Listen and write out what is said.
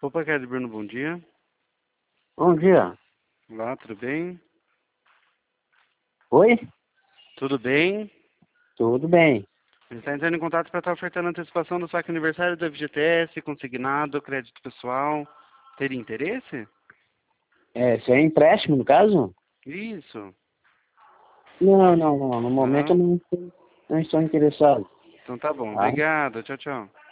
Opa, Kelly Bruno, bom dia. Bom dia. Olá, tudo bem? Oi? Tudo bem? Tudo bem. Ele está entrando em contato para estar ofertando antecipação do saque aniversário da FGTS, consignado, crédito pessoal. Teria interesse? Isso é empréstimo, no caso? Isso. Não. No momento eu Não? não estou interessado. Então tá bom. Tá? Obrigado. Tchau, tchau.